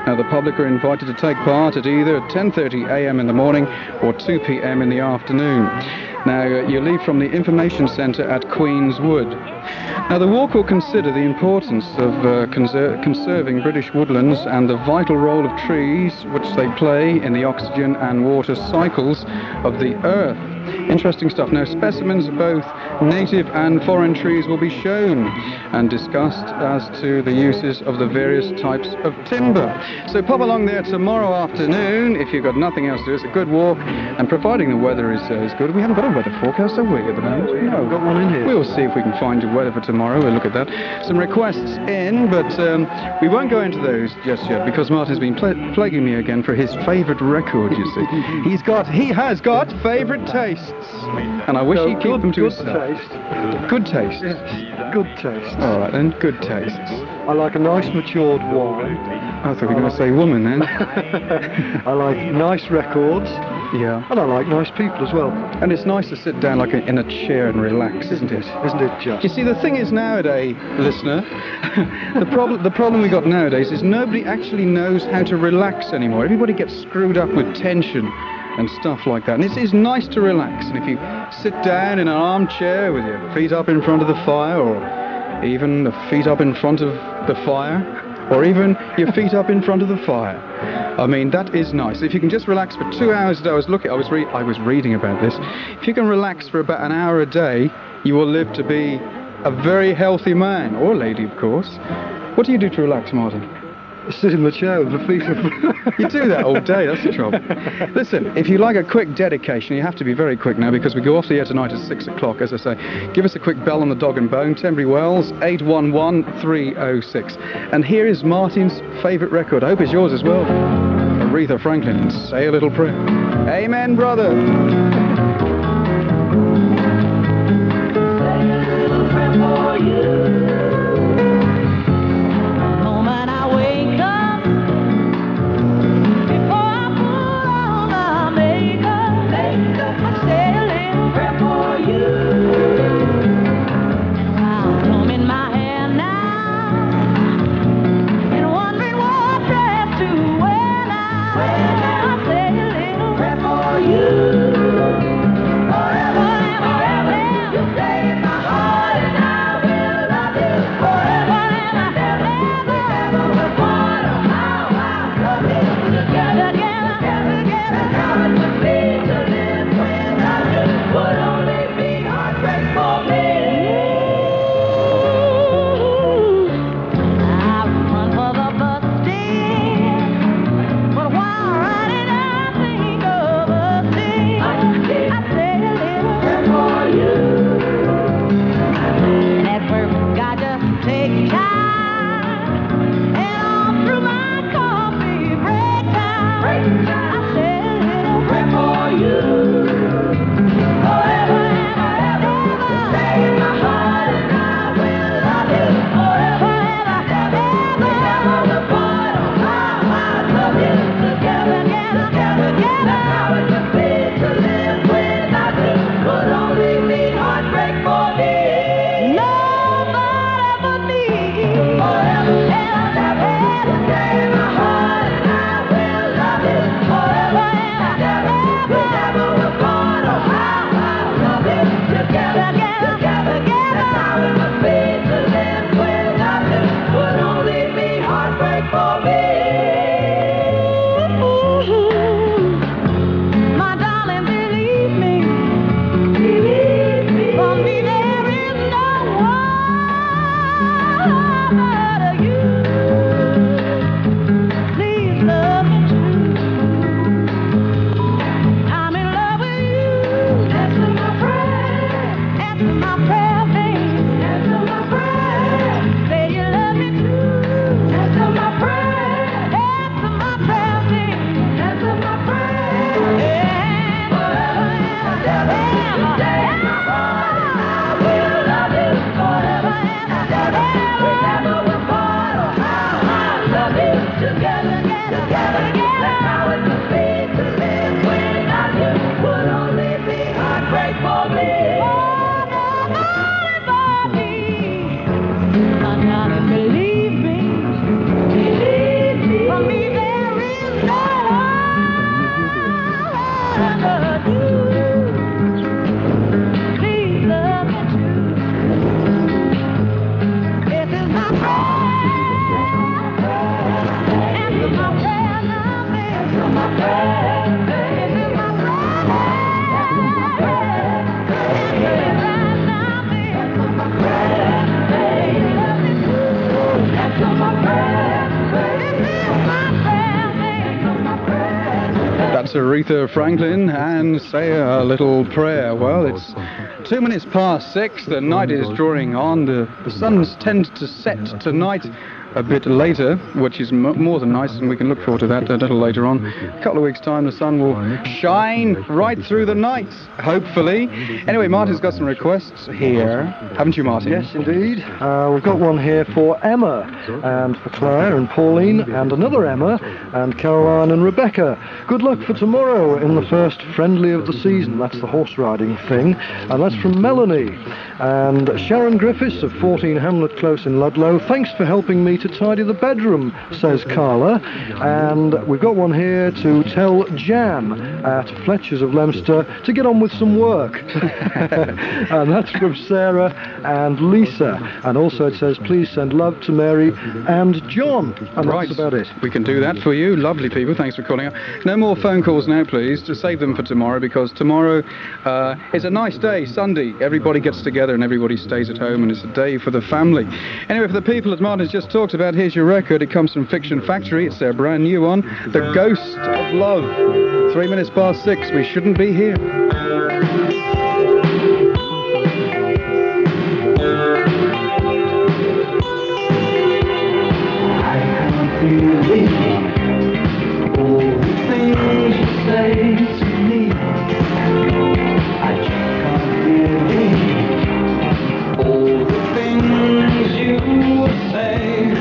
Now, the public are invited to take part at either 10:30 a.m. in the morning or 2 p.m. in the afternoon. Now, you leave from the information centre at Queen's Wood. Now, the walk will consider the importance of conserving British woodlands and the vital role of trees which they play in the oxygen and water cycles of the earth. Interesting stuff. Now, specimens of both native and foreign trees will be shown and discussed as to the uses of the various types of timber. So pop along there tomorrow afternoon if you've got nothing else to do. It's a good walk, and providing the weather is good. We haven't got a weather forecast, have we, at the moment? No, we've got one in here. We'll see if we can find the weather for tomorrow. We'll look at that. Some requests in, but we won't go into those just yet because Martin's been plaguing me again for his favourite record, you see. He has got favourite tastes. And I wish he'd keep them to himself. Good taste. Yes. Good taste. All right then, good tastes. I like a nice matured wine. I thought you were going to say woman then. I like nice records. Yeah. And I like nice people as well. And it's nice to sit down like in a chair and relax, isn't it? Isn't it just? You see, the thing is nowadays, listener, the problem we got nowadays is nobody actually knows how to relax anymore. Everybody gets screwed up with tension and stuff like that. And it is nice to relax. And if you sit down in an armchair with your feet up in front of the fire, or even the feet up in front of the fire, or even your feet up in front of the fire, I mean, that is nice. If you can just relax for 2 hours a day, I was reading about this. If you can relax for about an hour a day, you will live to be a very healthy man, or lady, of course. What do you do to relax, Martin? Sit in the chair with the feet up. You do that all day, that's the trouble. Listen, if you like a quick dedication, you have to be very quick now because we go off the air tonight at 6 o'clock, as I say. Give us a quick bell on the Dog and Bone, Tenbury Wells, 811-306. And here is Martin's favourite record. I hope it's yours as well. Aretha Franklin, Say a Little Prayer. Amen, brother. Say a little prayer for you. Aretha Franklin and say a little prayer. Well, it's 2 minutes past 6. The night is drawing on. The sun's tend to set tonight a bit later, which is more than nice, and we can look forward to that a little later on. A couple of weeks' time, the sun will shine right through the night, hopefully. Anyway, Martin's got some requests here, haven't you, Martin? Yes, indeed. We've got one here for Emma, and for Claire and Pauline, and another Emma, and Caroline and Rebecca. Good luck for tomorrow in the first friendly of the season. That's the horse riding thing, and that's from Melanie. And Sharon Griffiths of 14 Hamlet Close in Ludlow. Thanks for helping me to tidy the bedroom, says Carla. And we've got one here to tell Jan at Fletcher's of Leominster to get on with some work. And that's from Sarah and Lisa. And also it says, please send love to Mary and John. And right. That's about it. We can do that for you. Lovely people. Thanks for calling up. No more phone calls now, please, to save them for tomorrow, because tomorrow is a nice day, Sunday. Everybody gets together and everybody stays at home, and it's a day for the family. Anyway, for the people that Martin's just talked about, here's your record. It comes from Fiction Factory. It's their brand new one, The Ghost of Love. 3 minutes past 6. We shouldn't be here. I can't believe all the things you say to me. I just can't believe all the things you say.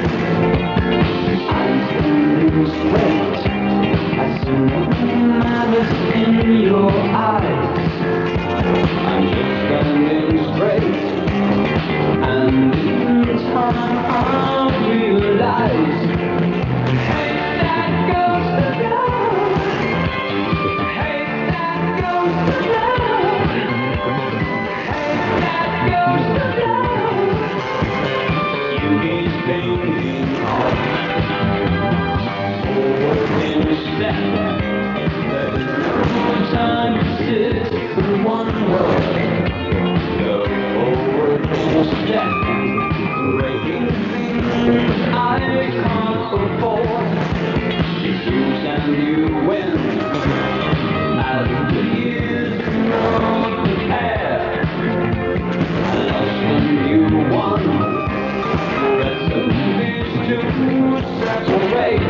I'm standing straight. I see no malice in your eyes. I'm just standing straight. And in time I'll realize, hey, that goes to love. Hey, that goes to love. Hey, that goes to love. You need thinking of forward in a step. There's no time to sit for one word. Go forward in a step. Breaking things I can't afford. You choose and you win. As the years grow the pair, I lost and you won. There's a wish to separate.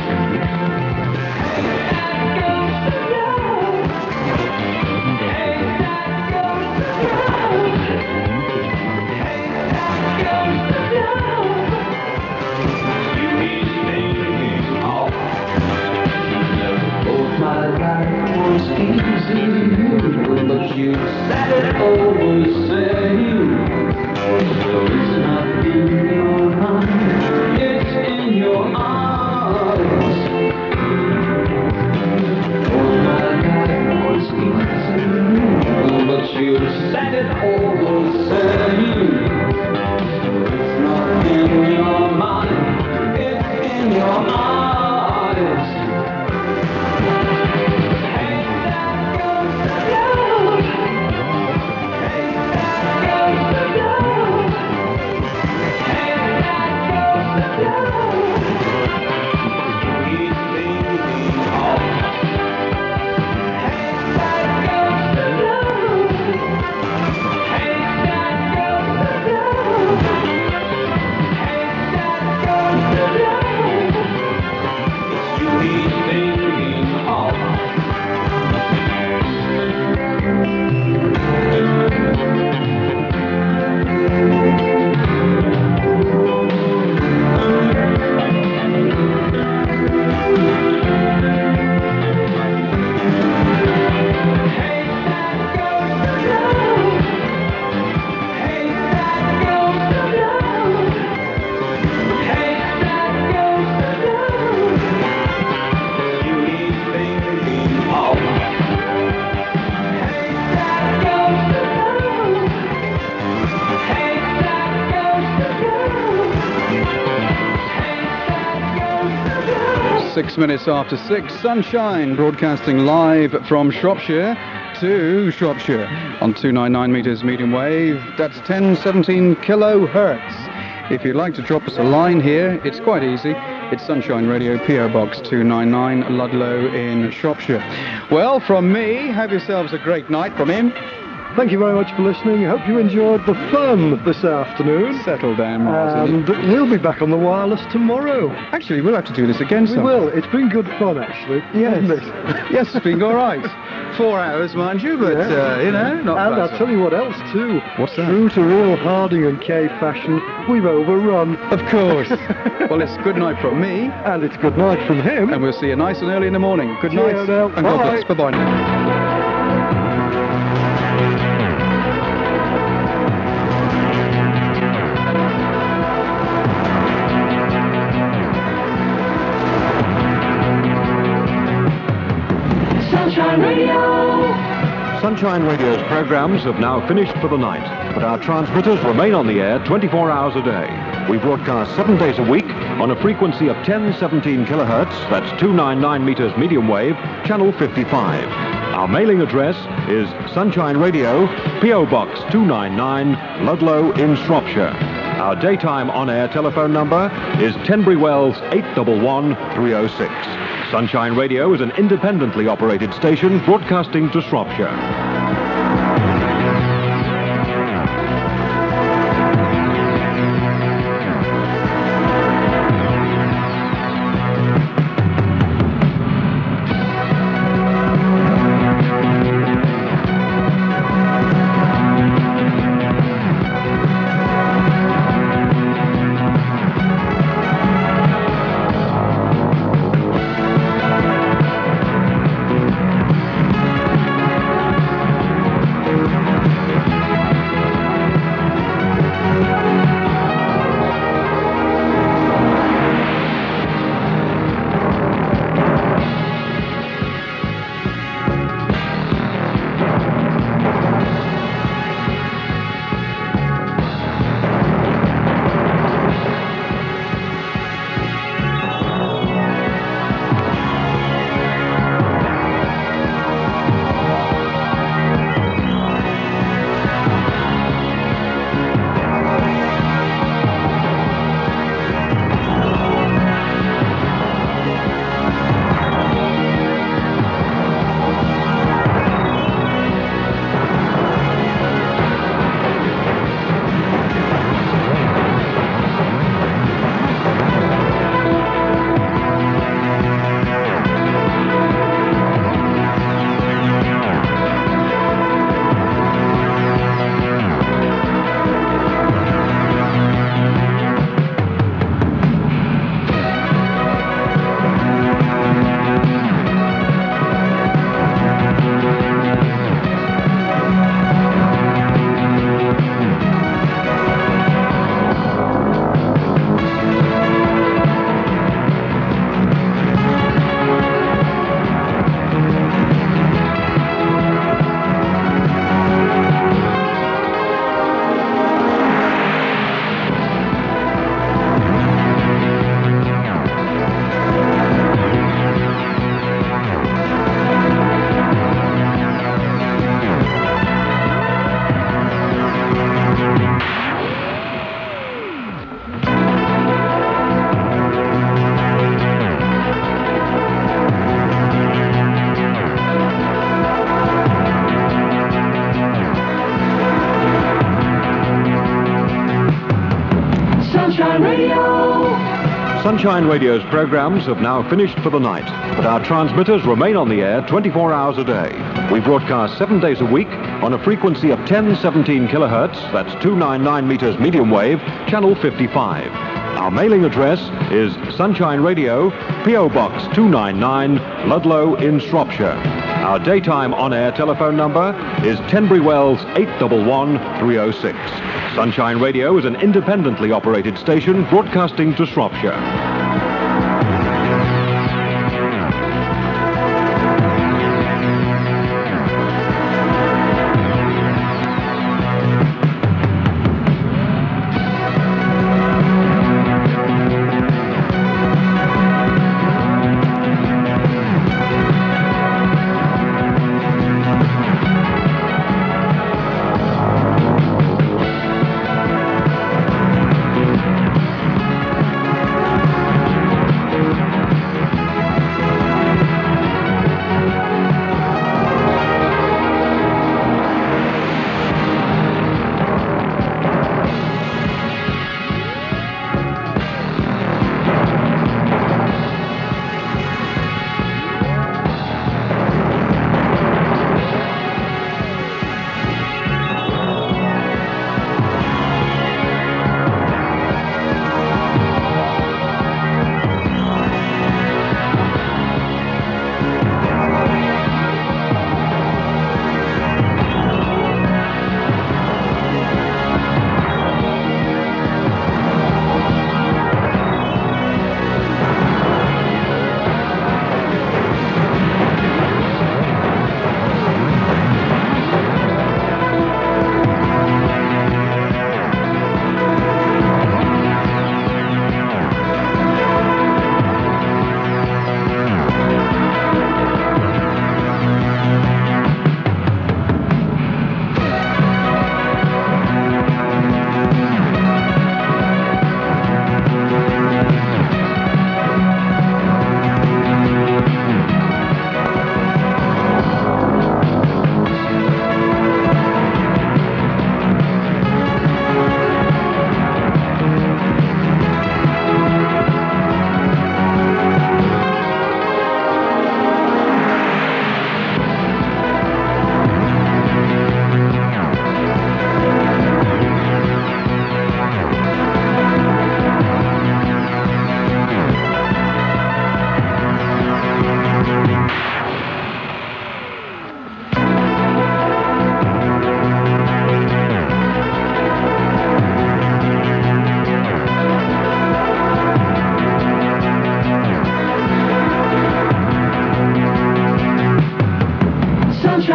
Hey, that goes to love. Hey, that goes to love. Hey, that goes to love. You need thinking of. Both my life was easy, but you said it all the same. So it's not in your mind, it's in your eyes. Both my life was easy, but you said it all the same. So it's not in your mind, it's in your eyes. Hey, that goes to love. Hey, that goes to love. Hey, that goes to love. He's thinking of. Hey, that goes to love. Hey, that goes to love. Hey, that goes to love. It's you he's thinking of. Six minutes after 6, sunshine, broadcasting live from Shropshire to Shropshire on 299 metres medium wave. That's 1017 kilohertz. If you'd like to drop us a line here, it's quite easy. It's Sunshine Radio, P.O. Box 299, Ludlow in Shropshire. Well, from me, have yourselves a great night. From him, thank you very much for listening. I hope you enjoyed the fun this afternoon. Settle down, Miles. And we'll be back on the wireless tomorrow. Actually, we'll have to do this again We will. It's been good fun, actually. Yes. Hasn't it? Yes, it's been all right. 4 hours, mind you, but, not and bad. I'll tell you what else, too. What's that? True to real Harding and Kay fashion, we've overrun. Of course. Well, it's good night from me. And it's good night from him. And we'll see you nice and early in the morning. Good night. Cheerio now. And God bless. Bye-bye now. Sunshine Radio. Sunshine Radio's programs have now finished for the night, but our transmitters remain on the air 24 hours a day. We broadcast 7 days a week on a frequency of 1017 kilohertz, that's 299 meters medium wave, channel 55. Our mailing address is Sunshine Radio, P.O. Box 299, Ludlow in Shropshire. Our daytime on-air telephone number is Tenbury Wells 811 306. Sunshine Radio is an independently operated station broadcasting to Shropshire. Sunshine Radio's programs have now finished for the night, but our transmitters remain on the air 24 hours a day. We broadcast 7 days a week on a frequency of 1017 kilohertz, that's 299 meters medium wave, channel 55. Our mailing address is Sunshine Radio, P.O. Box 299, Ludlow in Shropshire. Our daytime on-air telephone number is Tenbury Wells 811 306. Sunshine Radio is an independently operated station broadcasting to Shropshire.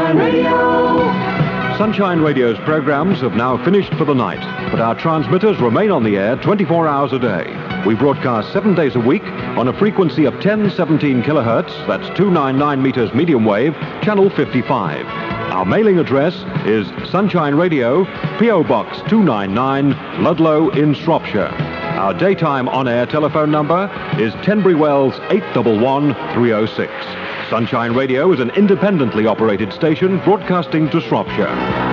Sunshine Radio. Sunshine Radio's programs have now finished for the night, but our transmitters remain on the air 24 hours a day. We broadcast 7 days a week on a frequency of 1017 kilohertz, that's 299 meters medium wave, channel 55. Our mailing address is Sunshine Radio, P.O. Box 299, Ludlow in Shropshire. Our daytime on-air telephone number is Tenbury Wells 811 306. Sunshine Radio is an independently operated station broadcasting to Shropshire.